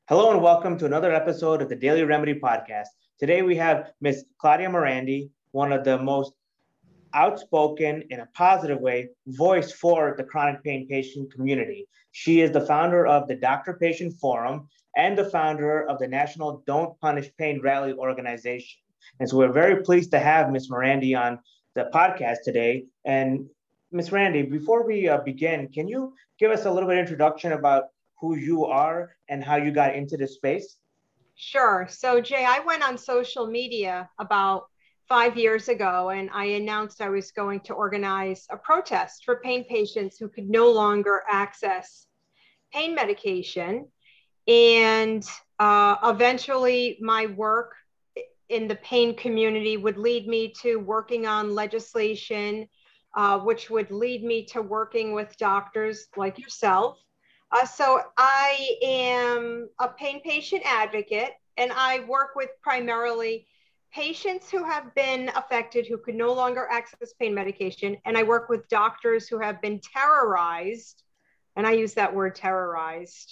Hello and welcome to another episode of the Daily Remedy Podcast. Today we have Ms. Claudia Morandi, one of the most outspoken, in a positive way, voice for the chronic pain patient community. She is the founder of the Doctor Patient Forum and the founder of the National Don't Punish Pain Rally organization. And so we're very pleased to have Ms. Morandi on the podcast today. And Ms. Morandi, before we begin, can you give us a little bit of introduction about who you are and how you got into this space? Sure. So Jay, I went on social media about 5 years ago and I announced I was going to organize a protest for pain patients who could no longer access pain medication. And eventually my work in the pain community would lead me to working on legislation, which would lead me to working with doctors like yourself. So I am a pain patient advocate, and I work with primarily patients who have been affected, who could no longer access pain medication. And I work with doctors who have been terrorized, and I use that word terrorized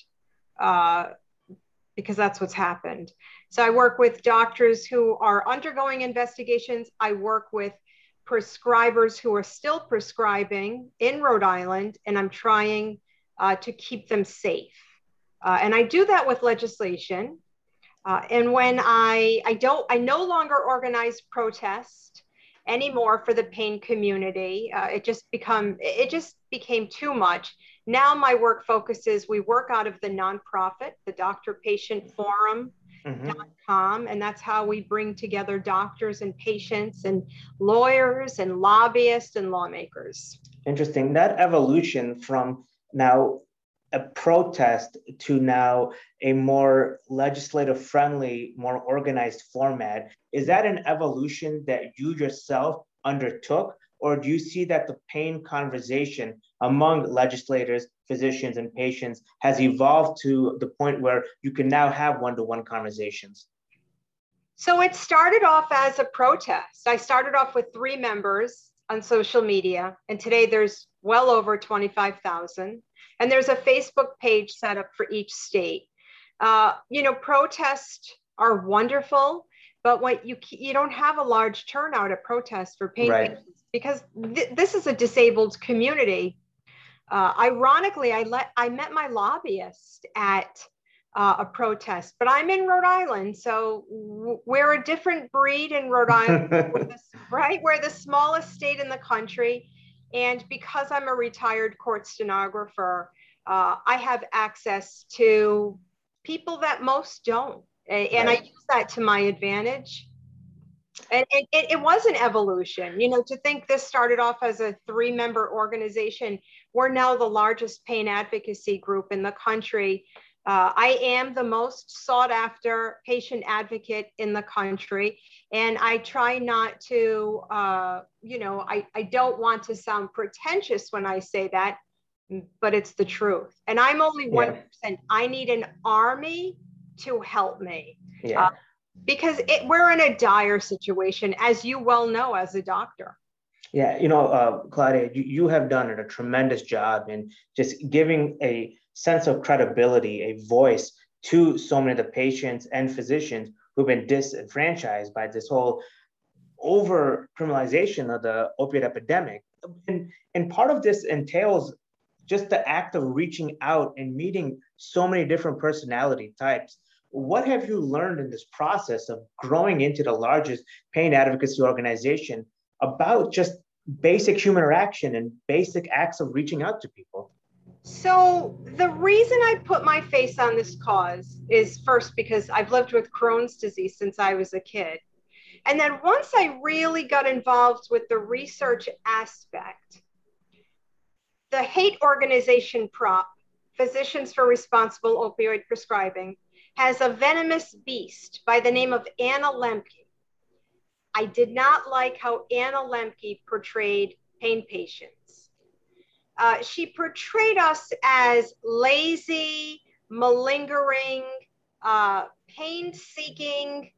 because that's what's happened. So I work with doctors who are undergoing investigations. I work with prescribers who are still prescribing in Rhode Island, and I'm trying to keep them safe. And I do that with legislation. And when I no longer organize protest anymore for the pain community. It just became too much. Now my work focuses, we work out of the nonprofit, the Doctor Patient Forum.com, and that's how we bring together doctors and patients and lawyers and lobbyists and lawmakers. Interesting. That evolution from now a protest to now a more legislative friendly, more organized format, is that an evolution that you yourself undertook? Or do you see that the pain conversation among legislators, physicians, and patients has evolved to the point where you can now have one-to-one conversations? So it started off as a protest. I started off with 3 members on social media, and today there's well over 25,000. And there's a Facebook page set up for each state. Protests are wonderful, but what you don't have a large turnout at protests for pain patients because this is a disabled community. Ironically, I met my lobbyist at a protest, but I'm in Rhode Island, so we're a different breed in Rhode Island, right? We're the smallest state in the country. And because I'm a retired court stenographer, I have access to people that most don't. And I use that to my advantage. And it was an evolution, to think this started off as a 3-member organization. We're now the largest pain advocacy group in the country. I am the most sought after patient advocate in the country. And I try not to, I don't want to sound pretentious when I say that, but it's the truth. And I'm only 1%. I need an army to help me because we're in a dire situation, as you well know, as a doctor. Yeah, Claudia, you have done a tremendous job in just giving a sense of credibility, a voice to so many of the patients and physicians who've been disenfranchised by this whole over criminalization of the opioid epidemic. And part of this entails just the act of reaching out and meeting so many different personality types. What have you learned in this process of growing into the largest pain advocacy organization about just basic human interaction and basic acts of reaching out to people? So the reason I put my face on this cause is first because I've lived with Crohn's disease since I was a kid. And then once I really got involved with the research aspect, the hate organization PROP, Physicians for Responsible Opioid Prescribing, has a venomous beast by the name of Anna Lembke. I did not like how Anna Lembke portrayed pain patients. She portrayed us as lazy, malingering, pain-seeking,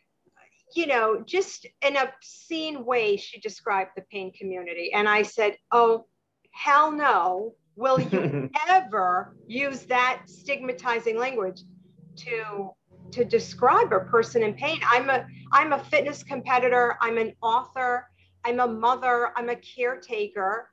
just an obscene way she described the pain community. And I said, oh, hell no. Will you ever use that stigmatizing language? to describe a person in pain. I'm a fitness competitor. I'm an author. I'm a mother. I'm a caretaker.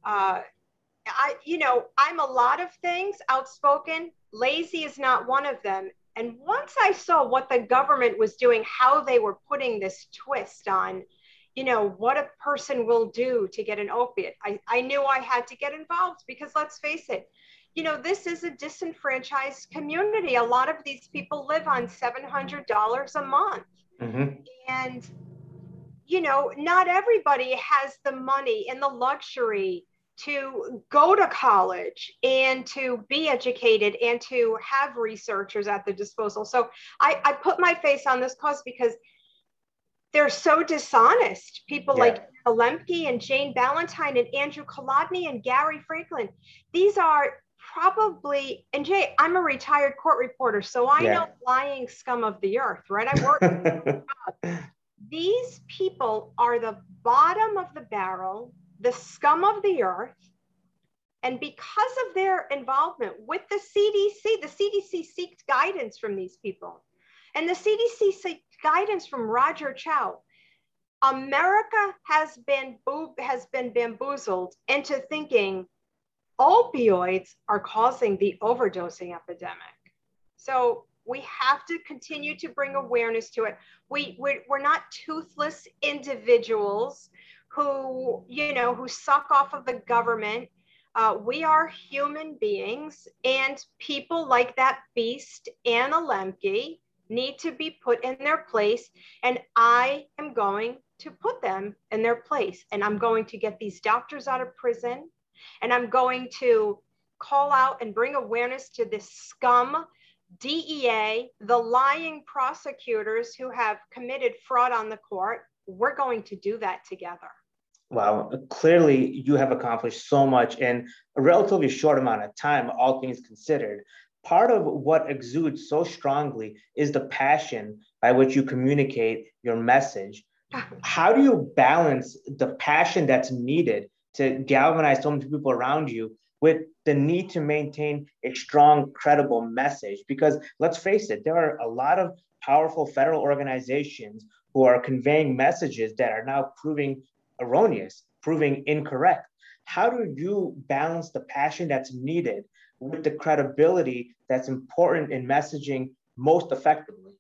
I'm a lot of things. Outspoken. Lazy is not one of them. And once I saw what the government was doing, how they were putting this twist on, what a person will do to get an opiate, I knew I had to get involved, because let's face it, this is a disenfranchised community. A lot of these people live on $700 a month. Mm-hmm. And, not everybody has the money and the luxury to go to college and to be educated and to have researchers at their disposal. So I put my face on this cause because they're so dishonest. People like Lemke and Jane Ballantyne and Andrew Kolodny and Gary Franklin. These are probably, and Jay, I'm a retired court reporter, so I know lying scum of the earth, right? I work. These people are the bottom of the barrel, the scum of the earth. And because of their involvement with the CDC seeked guidance from these people. And the CDC seeked guidance from Roger Chow. America has been bamboozled into thinking opioids are causing the overdosing epidemic. So we have to continue to bring awareness to it. We're not toothless individuals who suck off of the government. We are human beings, and people like that beast, Anna Lemke, need to be put in their place. And I am going to put them in their place. And I'm going to get these doctors out of prison. And I'm going to call out and bring awareness to this scum, DEA, the lying prosecutors who have committed fraud on the court. We're going to do that together. Wow, clearly you have accomplished so much in a relatively short amount of time, all things considered. Part of what exudes so strongly is the passion by which you communicate your message. How do you balance the passion that's needed to galvanize so many people around you with the need to maintain a strong, credible message? Because let's face it, there are a lot of powerful federal organizations who are conveying messages that are now proving erroneous, proving incorrect. How do you balance the passion that's needed with the credibility that's important in messaging most effectively?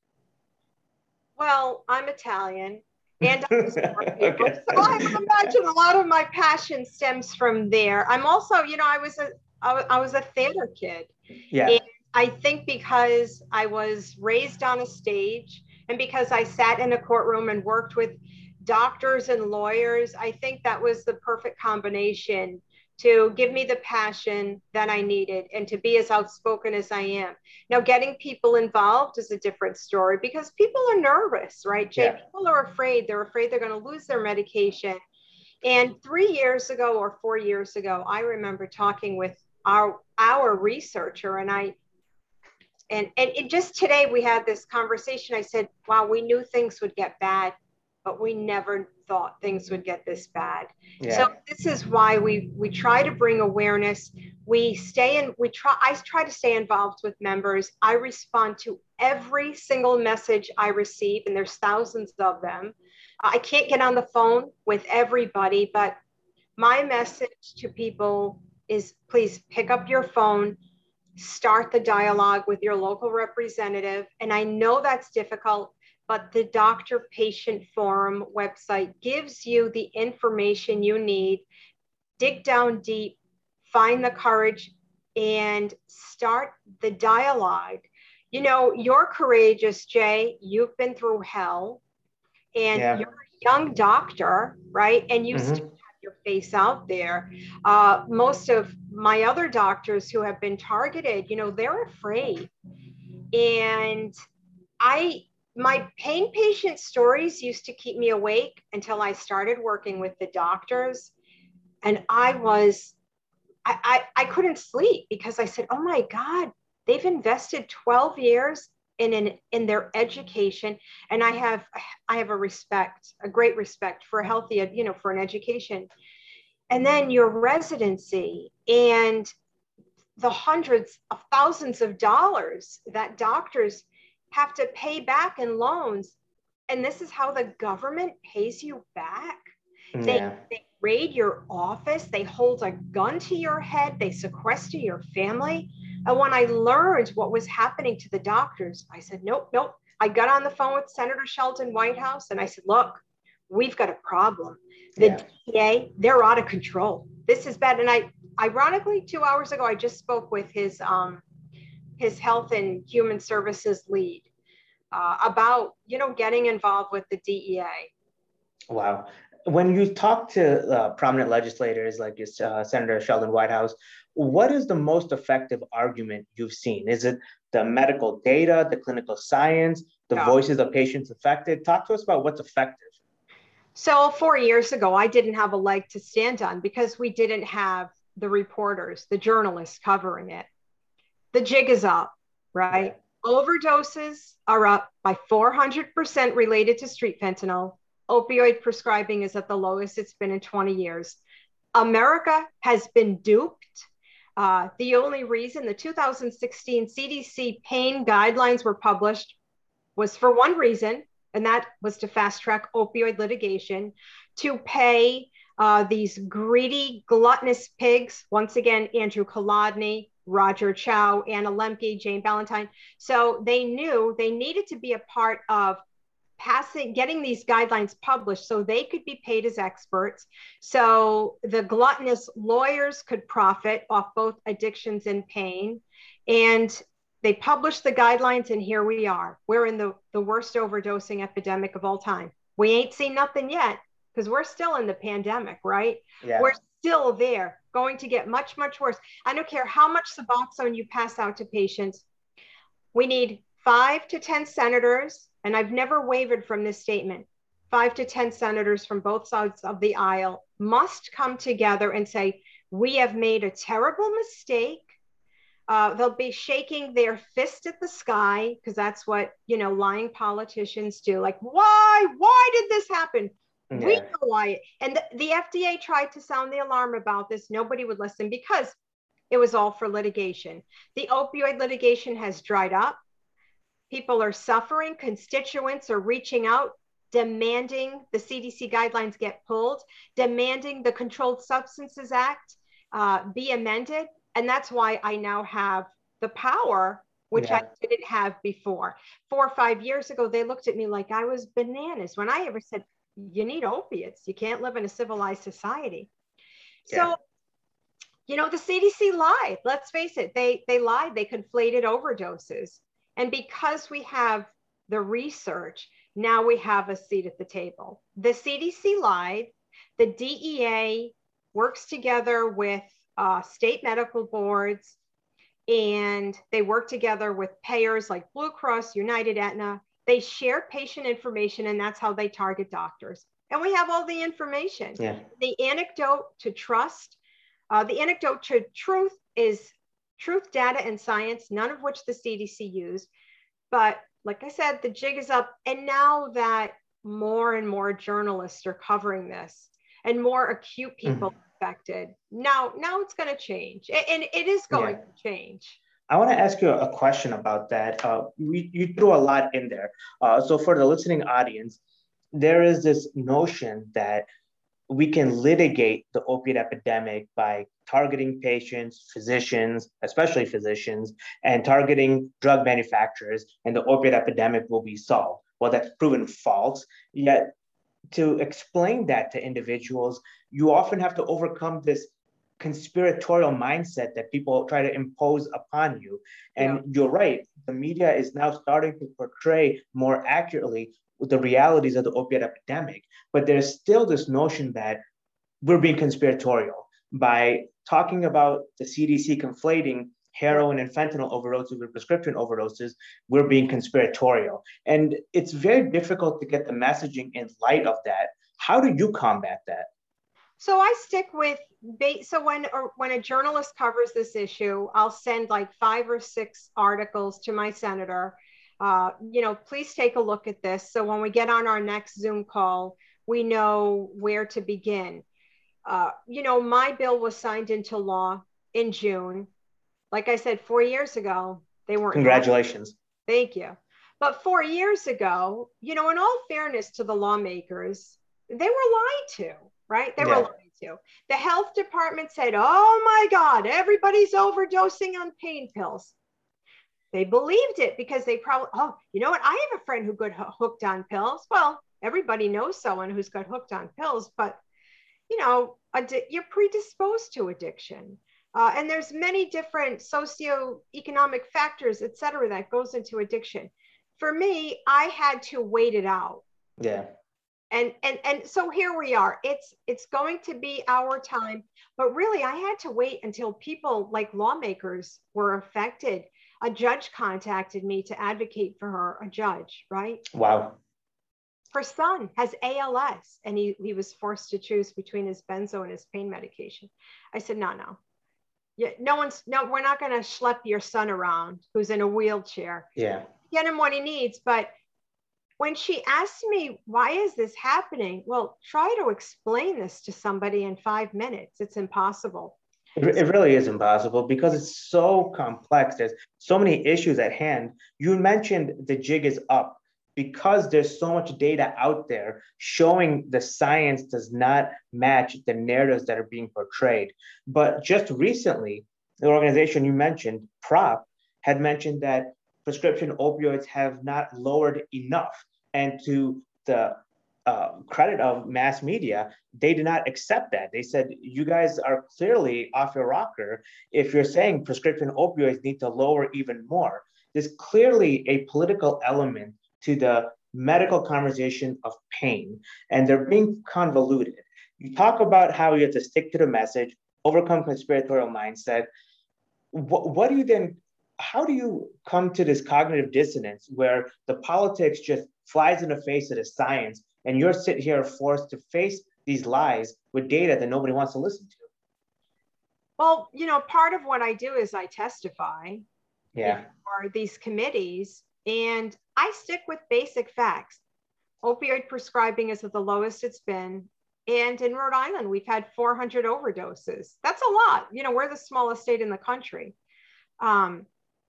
Well, I'm Italian and I'm smart people, okay. So I imagine a lot of my passion stems from there. I'm also, I was a theater kid. Yeah. And I think because I was raised on a stage and because I sat in a courtroom and worked with doctors and lawyers, I think that was the perfect combination to give me the passion that I needed and to be as outspoken as I am. Now, getting people involved is a different story because people are nervous, right, Jay? Yeah. People are afraid. They're afraid they're going to lose their medication. And 3 years ago or 4 years ago, I remember talking with our researcher, and just today we had this conversation. I said, wow, we knew things would get bad, but we never thought things would get this bad. Yeah. So this is why we try to bring awareness. I try to stay involved with members. I respond to every single message I receive, and there's thousands of them. I can't get on the phone with everybody, but my message to people is please pick up your phone, start the dialogue with your local representative. And I know that's difficult, but the Doctor Patient Forum website gives you the information you need. Dig down deep, find the courage, and start the dialogue. You're courageous, Jay. You've been through hell, and you're a young doctor, right? And you still have your face out there. Most of my other doctors who have been targeted, they're afraid. And my pain patient stories used to keep me awake until I started working with the doctors. And I couldn't sleep because I said, oh my God, they've invested 12 years in their education. And I have a great respect for a healthy, for an education. And then your residency and the hundreds of thousands of dollars that doctors have to pay back in loans. And this is how the government pays you back. Yeah. They raid your office, they hold a gun to your head, they sequester your family. And when I learned what was happening to the doctors, I said, nope, nope. I got on the phone with Senator Sheldon Whitehouse and I said, look, we've got a problem. The DEA, they're out of control. This is bad. And ironically, 2 hours ago, I just spoke with his Health and Human Services lead about, getting involved with the DEA. Wow. When you talk to prominent legislators like Senator Sheldon Whitehouse, what is the most effective argument you've seen? Is it the medical data, the clinical science, the voices of patients affected? Talk to us about what's effective. So 4 years ago, I didn't have a leg to stand on because we didn't have the reporters, the journalists covering it. The jig is up, right? Yeah. Overdoses are up by 400% related to street fentanyl. Opioid prescribing is at the lowest it's been in 20 years. America has been duped. The only reason the 2016 CDC pain guidelines were published was for one reason, and that was to fast track opioid litigation, to pay these greedy, gluttonous pigs, once again, Andrew Kolodny, Roger Chow, Anna Lemke, Jane Ballantyne. So they knew they needed to be a part of getting these guidelines published so they could be paid as experts. So the gluttonous lawyers could profit off both addictions and pain. And they published the guidelines, and here we are. We're in the worst overdosing epidemic of all time. We ain't seen nothing yet because we're still in the pandemic, right? Yeah. We're still there, going to get much, much worse. I don't care how much Suboxone you pass out to patients. We need 5 to 10 senators, and I've never wavered from this statement. 5 to 10 senators from both sides of the aisle must come together and say, we have made a terrible mistake. They'll be shaking their fist at the sky because that's what, lying politicians do. Like, why did this happen? Yeah. We know why. And the FDA tried to sound the alarm about this. Nobody would listen because it was all for litigation. The opioid litigation has dried up. People are suffering. Constituents are reaching out, demanding the CDC guidelines get pulled, demanding the Controlled Substances Act be amended. And that's why I now have the power, which I didn't have before. 4 or 5 years ago, they looked at me like I was bananas when I ever said, you need opiates. You can't live in a civilized society. Yeah. So, the CDC lied. Let's face it. They lied. They conflated overdoses. And because we have the research, now we have a seat at the table. The CDC lied. The DEA works together with state medical boards, and they work together with payers like Blue Cross, United, Aetna. They share patient information, and that's how they target doctors. And we have all the information. Yeah. The anecdote to trust, the anecdote to truth is truth, data, and science, none of which the CDC used. But like I said, the jig is up. And now that more and more journalists are covering this and more acute people affected, now it's going to change. And it is going to change. I want to ask you a question about that. You threw a lot in there. So for the listening audience, there is this notion that we can litigate the opiate epidemic by targeting patients, physicians, especially physicians, and targeting drug manufacturers, and the opiate epidemic will be solved. Well, that's proven false. Yet to explain that to individuals, you often have to overcome this conspiratorial mindset that people try to impose upon you. And you're right, the media is now starting to portray more accurately the realities of the opiate epidemic, but there's still this notion that we're being conspiratorial by talking about the CDC conflating heroin and fentanyl overdoses with prescription overdoses. We're being conspiratorial, and it's very difficult to get the messaging in light of that. How do you combat that? So I stick with, so when a journalist covers this issue, I'll send like 5 or 6 articles to my senator. Please take a look at this. So when we get on our next Zoom call, we know where to begin. My bill was signed into law in June. like I said, 4 years ago, they weren't. Congratulations. Thank you. But 4 years ago, in all fairness to the lawmakers, they were lied to, right? They were lied to. The health department said, oh my God, everybody's overdosing on pain pills. They believed it because they probably, oh, you know what? I have a friend who got hooked on pills. Well, everybody knows someone who's got hooked on pills, but you're predisposed to addiction. And there's many different socioeconomic factors, et cetera, that goes into addiction. For me, I had to wait it out. Yeah. And so here we are. It's going to be our time, but really I had to wait until people like lawmakers were affected. A judge contacted me to advocate for her, a judge, right? Wow. Her son has ALS and he was forced to choose between his benzo and his pain medication. I said, no. Yeah, we're not going to schlep your son around who's in a wheelchair. Yeah. Get him what he needs. But when she asked me, why is this happening? Well, try to explain this to somebody in 5 minutes. It's impossible. It really is impossible because it's so complex. There's so many issues at hand. You mentioned the jig is up because there's so much data out there showing the science does not match the narratives that are being portrayed. But just recently, the organization you mentioned, PROP, had mentioned that prescription opioids have not lowered enough. And to the credit of mass media, they did not accept that. They said, you guys are clearly off your rocker if you're saying prescription opioids need to lower even more. There's clearly a political element to the medical conversation of pain, and they're being convoluted. You talk about how you have to stick to the message, overcome conspiratorial mindset. What do you then, how do you come to this cognitive dissonance where the politics just flies in the face of the science and you're sitting here forced to face these lies with data that nobody wants to listen to? Well, part of what I do is I testify for these committees, and I stick with basic facts. Opioid prescribing is at the lowest it's been. And in Rhode Island, we've had 400 overdoses. That's a lot. We're the smallest state in the country. When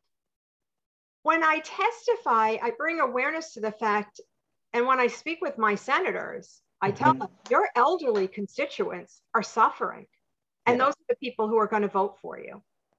I testify, I bring awareness to the fact. And when I speak with my senators, I tell them, your elderly constituents are suffering. And those are the people who are going to vote for you.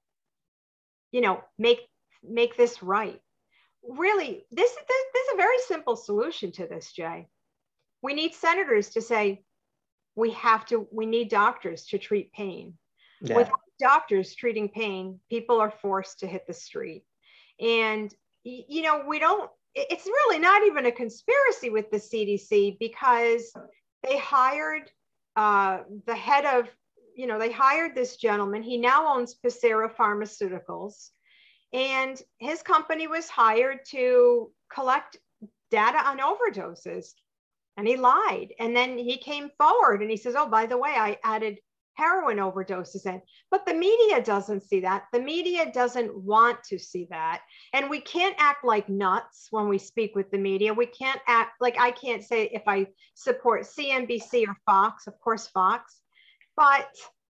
Make this right. Really, this is a very simple solution to this, Jay. We need senators to say, we need doctors to treat pain. Yeah. Without doctors treating pain, people are forced to hit the street. And, it's really not even a conspiracy with the CDC because they hired the head of, they hired this gentleman. He now owns Pacira Pharmaceuticals. And his company was hired to collect data on overdoses. And he lied. And then he came forward and he says, oh, by the way, I added heroin overdoses in. But the media doesn't see that. The media doesn't want to see that. And we can't act like nuts when we speak with the media. We can't act like, I can't say if I support CNBC or Fox, of course, Fox. But,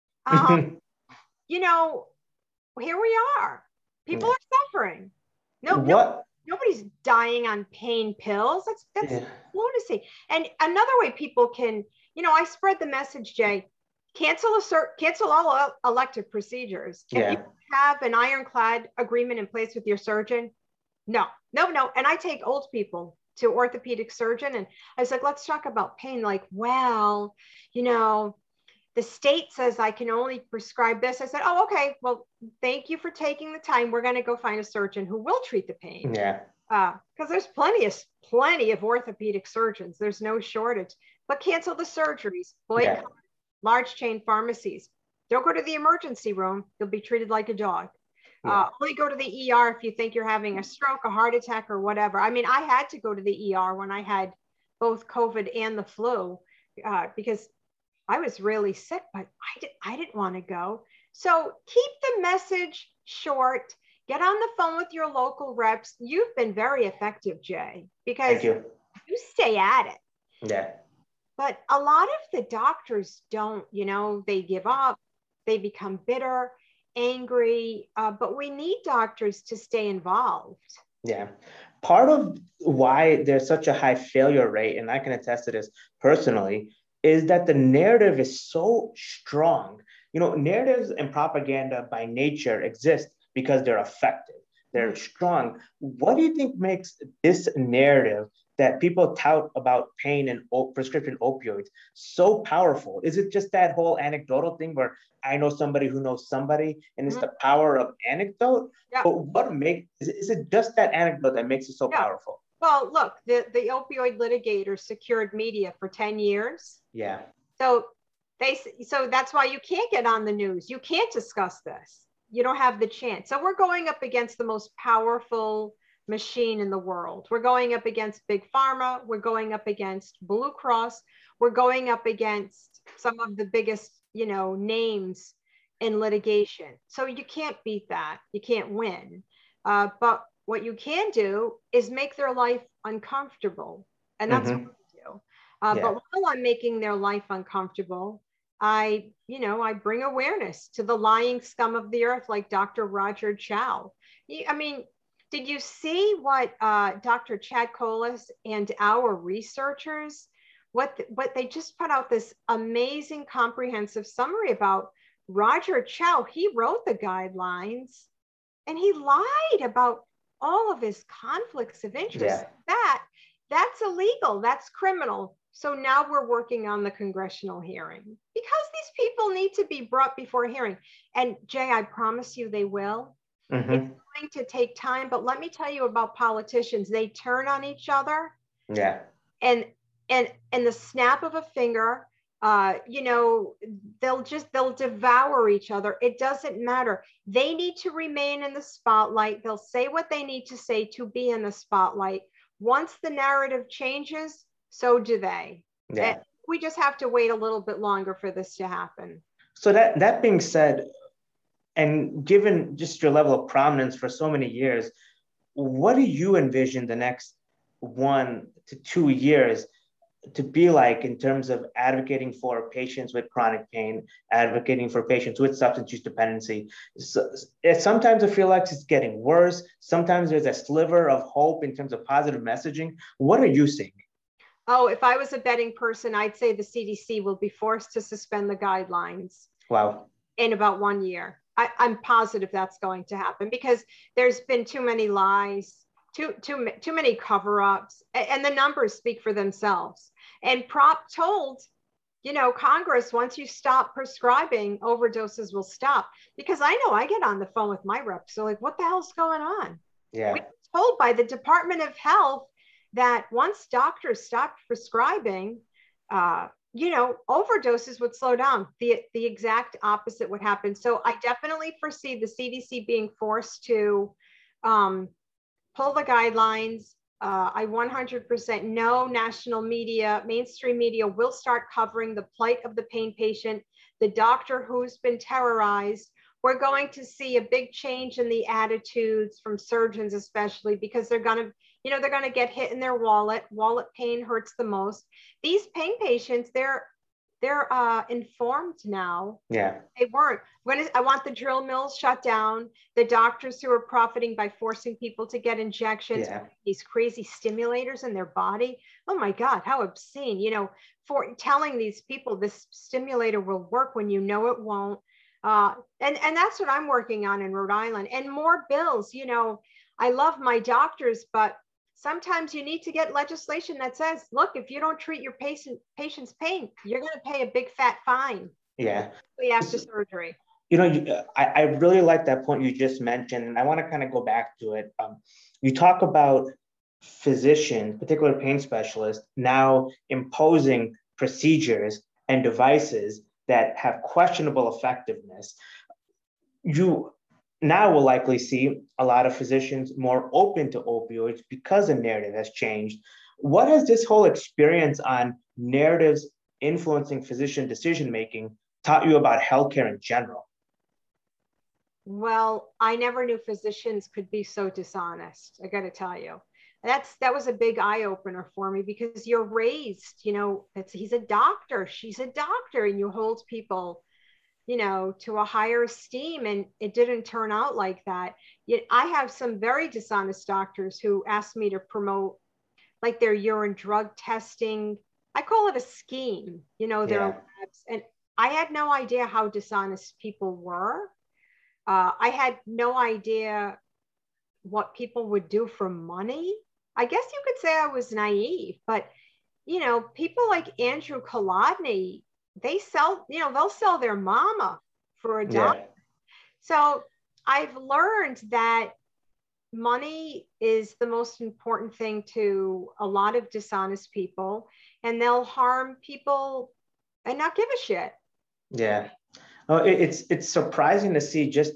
here we are. People are suffering. Nobody's dying on pain pills. That's lunacy. And another way people can, I spread the message, Jay, cancel all elective procedures. If you have an ironclad agreement in place with your surgeon, no. And I take old people to orthopedic surgeon and I was like, let's talk about pain. Like, well, the state says I can only prescribe this. I said, oh, okay. Well, thank you for taking the time. We're going to go find a surgeon who will treat the pain. Yeah. Because there's plenty of orthopedic surgeons. There's no shortage. But cancel the surgeries. Large chain pharmacies. Don't go to the emergency room. You'll be treated like a dog. Only go to the ER if you think you're having a stroke, a heart attack, or whatever. I mean, I had to go to the ER when I had both COVID and the flu because I was really sick, but I didn't want to go. So keep the message short. Get on the phone with your local reps. You've been very effective, Jay, because you stay at it. Yeah. But a lot of the doctors don't, they give up, they become bitter. angry, but we need doctors to stay involved. Yeah. Part of why there's such a high failure rate, and I can attest to this personally, is that the narrative is so strong. Narratives and propaganda by nature exist because they're effective, they're strong. What do you think makes this narrative that people tout about pain and prescription opioids so powerful? Is it just that whole anecdotal thing where I know somebody who knows somebody, and it's the power of anecdote? Yeah. But is it just that anecdote that makes it so powerful? Well, look, the opioid litigator secured media for 10 years. Yeah. So that's why you can't get on the news. You can't discuss this. You don't have the chance. So we're going up against the most powerful machine in the world. We're going up against Big Pharma. We're going up against Blue Cross. We're going up against some of the biggest, names in litigation. So you can't beat that. You can't win. But what you can do is make their life uncomfortable. And that's what we do. But while I'm making their life uncomfortable, I bring awareness to the lying scum of the earth, like Dr. Roger Chow. I mean, did you see what Dr. Chad Collis and our researchers, what they just put out this amazing comprehensive summary about Roger Chow? He wrote the guidelines and he lied about all of his conflicts of interest. That's illegal. That's criminal. So now we're working on the congressional hearing because these people need to be brought before a hearing. And Jay, I promise you they will. It's going to take time, but let me tell you about politicians. They turn on each other. Yeah. And the snap of a finger, they'll devour each other. It doesn't matter. They need to remain in the spotlight. They'll say what they need to say to be in the spotlight. Once the narrative changes, so do they. Yeah. We just have to wait a little bit longer for this to happen. So that being said, and given just your level of prominence for so many years, what do you envision the next 1 to 2 years to be like in terms of advocating for patients with chronic pain, advocating for patients with substance use dependency? Sometimes I feel like it's getting worse. Sometimes there's a sliver of hope in terms of positive messaging. What are you seeing? Oh, if I was a betting person, I'd say the CDC will be forced to suspend the guidelines. Wow. In about 1 year. I'm positive that's going to happen because there's been too many lies, too many cover-ups, and the numbers speak for themselves. And Prop told, Congress, once you stop prescribing, overdoses will stop. Because I know I get on the phone with my reps. So like, what the hell's going on? Yeah. We were told by the Department of Health that once doctors stopped prescribing, overdoses would slow down. The exact opposite would happen. So I definitely foresee the CDC being forced to pull the guidelines. I 100% know national media, mainstream media will start covering the plight of the pain patient, the doctor who's been terrorized. We're going to see a big change in the attitudes from surgeons, especially because they're going to get hit in their wallet. Wallet pain hurts the most. These pain patients, they're informed now. Yeah. They weren't. I want the drill mills shut down. The doctors who are profiting by forcing people to get injections, these crazy stimulators in their body. Oh my God, how obscene, for telling these people this stimulator will work when you know it won't. And that's what I'm working on in Rhode Island. And more bills. I love my doctors, but sometimes you need to get legislation that says, look, if you don't treat your patient's pain, you're going to pay a big fat fine. Yeah. After surgery. I really like that point you just mentioned, and I want to kind of go back to it. You talk about physicians, particularly pain specialists, now imposing procedures and devices that have questionable effectiveness. You now will likely see a lot of physicians more open to opioids because the narrative has changed. What has this whole experience on narratives influencing physician decision-making taught you about healthcare in general? Well, I never knew physicians could be so dishonest. I got to tell you, that was a big eye opener for me because you're raised, he's a doctor, she's a doctor, and you hold people to a higher esteem, and it didn't turn out like that. Yet I have some very dishonest doctors who asked me to promote like their urine drug testing. I call it a scheme, their labs. And I had no idea how dishonest people were. I had no idea what people would do for money. I guess you could say I was naive, but people like Andrew Kolodny, they sell, they'll sell their mama for a dollar. Yeah. So I've learned that money is the most important thing to a lot of dishonest people, and they'll harm people and not give a shit. Yeah. Oh, it's surprising to see just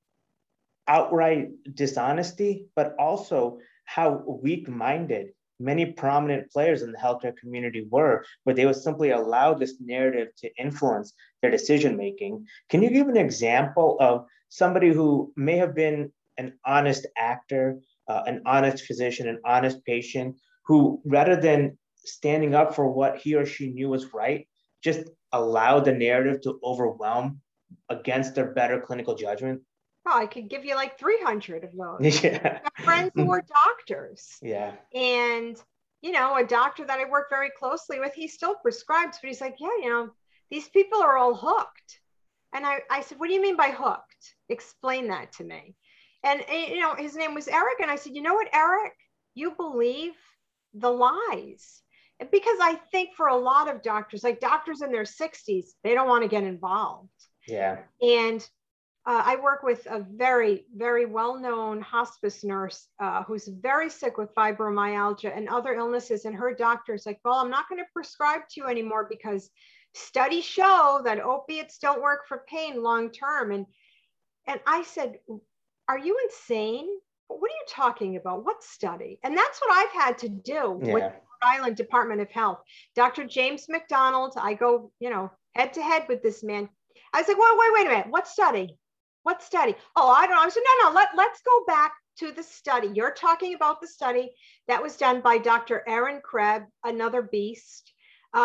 outright dishonesty, but also how weak-minded many prominent players in the healthcare community were, where they would simply allow this narrative to influence their decision-making. Can you give an example of somebody who may have been an honest actor, an honest physician, an honest patient, who rather than standing up for what he or she knew was right, just allowed the narrative to overwhelm against their better clinical judgment? Oh, I could give you like 300 of those. Yeah. I have friends who are doctors. Yeah. And, a doctor that I work very closely with, he still prescribes, but he's like, yeah, these people are all hooked. And I said, what do you mean by hooked? Explain that to me. And, his name was Eric. And I said, you know what, Eric, you believe the lies. Because I think for a lot of doctors, like doctors in their 60s, they don't want to get involved. Yeah. And I work with a very, very well-known hospice nurse who's very sick with fibromyalgia and other illnesses. And her doctor's like, well, I'm not going to prescribe to you anymore because studies show that opiates don't work for pain long-term. And I said, are you insane? What are you talking about? What study? And that's what I've had to do with the Rhode Island Department of Health. Dr. James McDonald, I go, head to head with this man. I was like, well, wait a minute. What study? What study? Oh, I don't know. I said, no, let's go back to the study. You're talking about the study that was done by Dr. Aaron Krebs, another beast.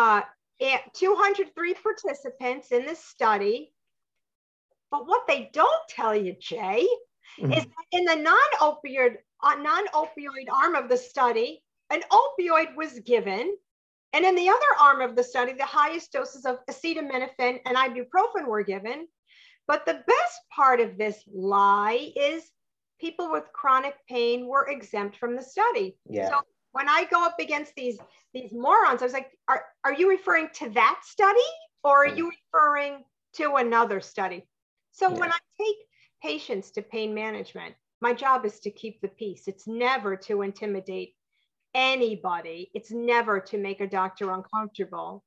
203 participants in this study. But what they don't tell you, Jay, is that in the non-opioid arm of the study, an opioid was given. And in the other arm of the study, the highest doses of acetaminophen and ibuprofen were given. But the best part of this lie is people with chronic pain were exempt from the study. Yeah. So when I go up against these morons, I was like, are you referring to that study or are you referring to another study? So when I take patients to pain management, my job is to keep the peace. It's never to intimidate anybody. It's never to make a doctor uncomfortable.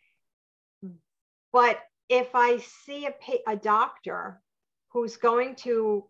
But if I see a doctor who's going to,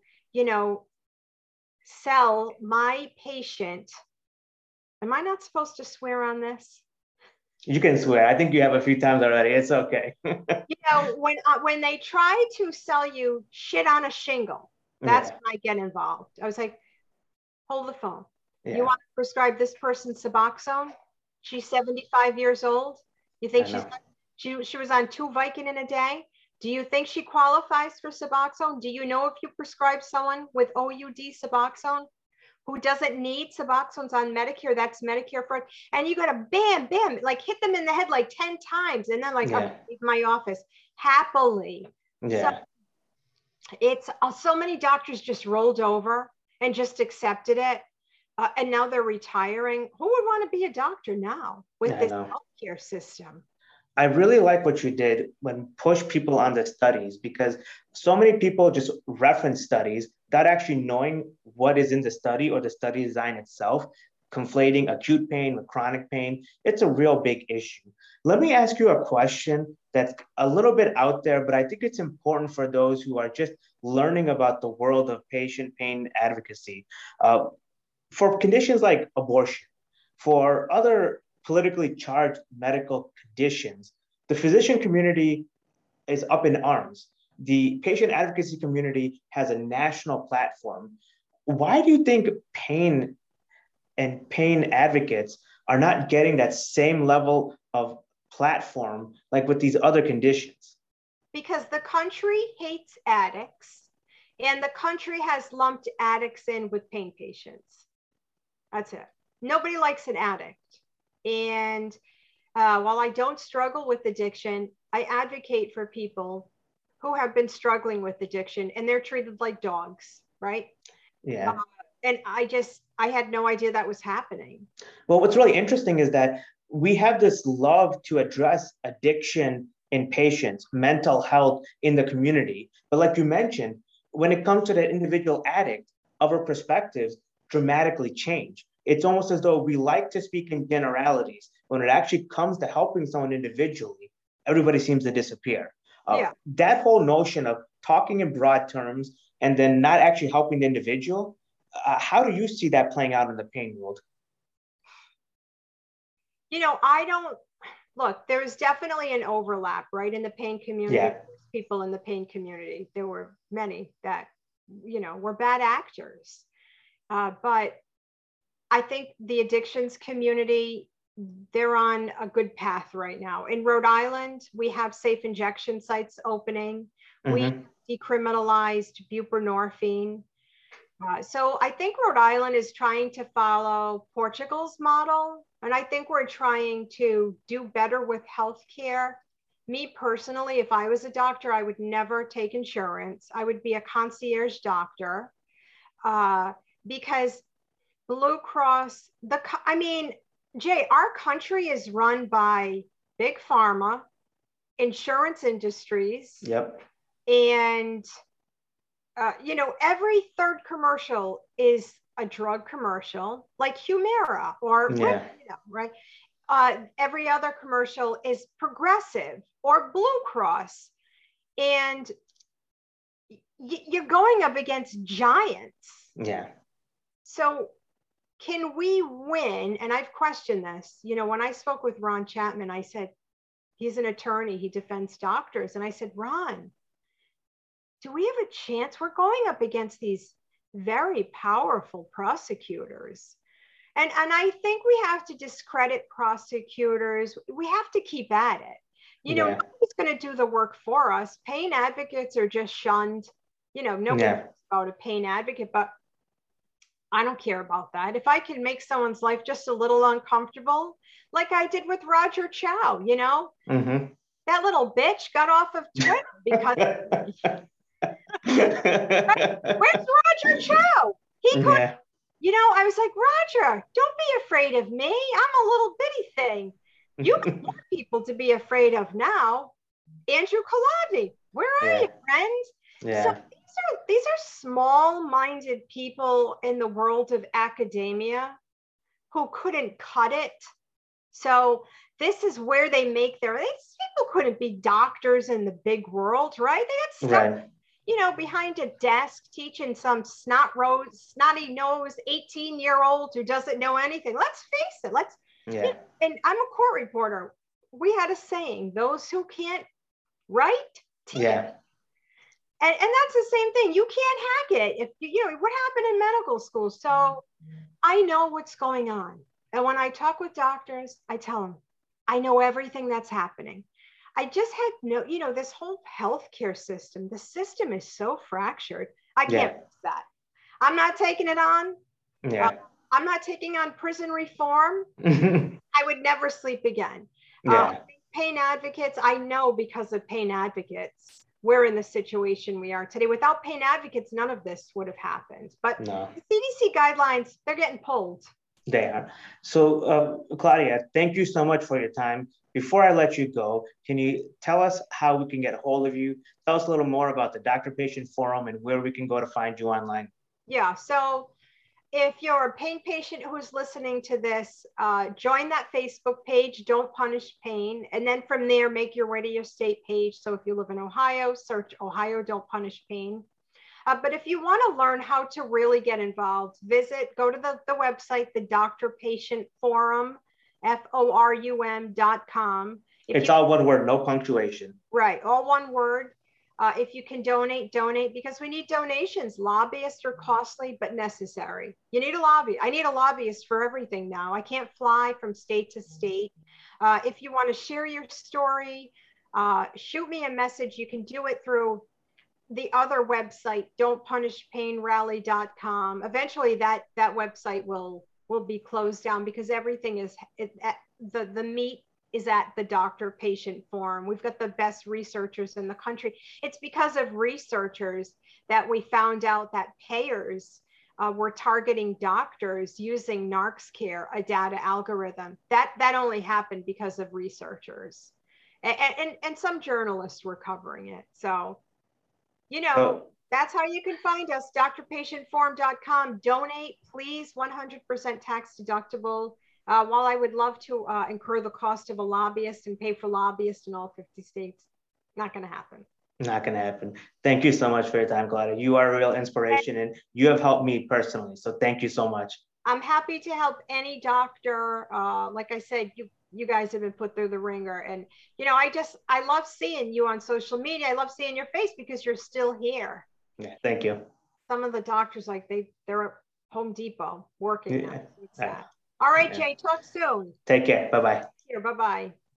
sell my patient, am I not supposed to swear on this? You can swear. I think you have a few times already. It's okay. When they try to sell you shit on a shingle, that's when I get involved. I was like, hold the phone. Yeah. You want to prescribe this person Suboxone? She's 75 years old. You think she was on 2 Vicodin a day? Do you think she qualifies for Suboxone? Do you know if you prescribe someone with OUD Suboxone who doesn't need Suboxones on Medicare, that's Medicare for it? And you got to bam, like hit them in the head like 10 times. And then like, I'll leave my office happily. Yeah. So it's so many doctors just rolled over and just accepted it. And now they're retiring. Who would want to be a doctor now with this healthcare system? I really like what you did when push people on the studies, because so many people just reference studies without actually knowing what is in the study or the study design itself, conflating acute pain with chronic pain. It's a real big issue. Let me ask you a question that's a little bit out there, but I think it's important for those who are just learning about the world of patient pain advocacy. For conditions like abortion, for other politically charged medical conditions, the physician community is up in arms. The patient advocacy community has a national platform. Why do you think pain and pain advocates are not getting that same level of platform like with these other conditions? because the country hates addicts and the country has lumped addicts in with pain patients. That's it. Nobody likes an addict. And while I don't struggle with addiction, I advocate for people who have been struggling with addiction and they're treated like dogs, right? Yeah. And I had no idea that was happening. Well, what's really interesting is that we have this love to address addiction in patients, mental health in the community. But like you mentioned, when it comes to the individual addict, our perspectives dramatically change. It's almost as though we like to speak in generalities. When it actually comes to helping someone individually, everybody seems to disappear. That whole notion of talking in broad terms and then not actually helping the individual, how do you see that playing out in the pain world? I don't look, there's definitely an overlap, right? In the pain community, yeah. People in the pain community, there were many that, were bad actors. But I think the addictions community, they're on a good path right now. In Rhode Island, we have safe injection sites opening. We decriminalized buprenorphine. So I think Rhode Island is trying to follow Portugal's model. And I think we're trying to do better with healthcare. Me personally, if I was a doctor, I would never take insurance. I would be a concierge doctor because Blue Cross, Jay, our country is run by big pharma, insurance industries. Yep. And, every third commercial is a drug commercial like Humira or right? Every other commercial is Progressive or Blue Cross. And you're going up against giants. Yeah. So can we win? And I've questioned this. When I spoke with Ron Chapman, I said, he's an attorney, he defends doctors. And I said, Ron, do we have a chance? We're going up against these very powerful prosecutors. And I think we have to discredit prosecutors. We have to keep at it. Nobody's going to do the work for us. Pain advocates are just shunned. Nobody knows about a pain advocate, but I don't care about that. If I can make someone's life just a little uncomfortable, like I did with Roger Chow, that little bitch got off of Twitter because where's Roger Chow? He could, I was like, Roger, don't be afraid of me. I'm a little bitty thing. You got more people to be afraid of now. Andrew Kolodny, where are you, friend? Yeah. So these are small-minded people in the world of academia who couldn't cut it. So this is where they make these people couldn't be doctors in the big world, right? They got stuck, behind a desk teaching some snotty-nosed 18-year-old who doesn't know anything. Let's face it. And I'm a court reporter. We had a saying, those who can't write, teach. And that's the same thing. You can't hack it. If what happened in medical school. So I know what's going on. And when I talk with doctors, I tell them, I know everything that's happening. I just had this whole healthcare system, the system is so fractured. I can't fix that. I'm not taking it on. I'm not taking on prison reform. I would never sleep again. Pain advocates, I know because of pain advocates, we're in the situation we are today. Without pain advocates, none of this would have happened. But the CDC guidelines, they're getting pulled. They are. So, Claudia, thank you so much for your time. Before I let you go, can you tell us how we can get a hold of you? Tell us a little more about the Doctor Patient Forum and where we can go to find you online. Yeah, so if you're a pain patient who's listening to this, join that Facebook page, Don't Punish Pain. And then from there, make your way to your state page. So if you live in Ohio, search Ohio Don't Punish Pain. But if you want to learn how to really get involved, go to the website, the Doctor Patient Forum, FORUM.com. It's all one word, no punctuation. Right, all one word. If you can donate because we need donations. Lobbyists are costly, but necessary. You need a lobby. I need a lobbyist for everything now. I can't fly from state to state. If you want to share your story, shoot me a message. You can do it through the other website, don'tpunishpainrally.com. Eventually that website will be closed down because everything is the meat is at the doctor patient forum. We've got the best researchers in the country. It's because of researchers that we found out that payers were targeting doctors using NarxCare, a data algorithm. That only happened because of researchers. And some journalists were covering it. So, that's how you can find us, drpatientforum.com. Donate, please, 100% tax deductible. While I would love to incur the cost of a lobbyist and pay for lobbyists in all 50 states, not going to happen. Not going to happen. Thank you so much for your time, Claudia. You are a real inspiration and you have helped me personally. So thank you so much. I'm happy to help any doctor. Like I said, you guys have been put through the ringer. And, I love seeing you on social media. I love seeing your face because you're still here. Yeah, thank you. Some of the doctors, like they're at Home Depot working. Yeah. All right, Jay, talk soon. Take care. Bye-bye. Here, bye-bye.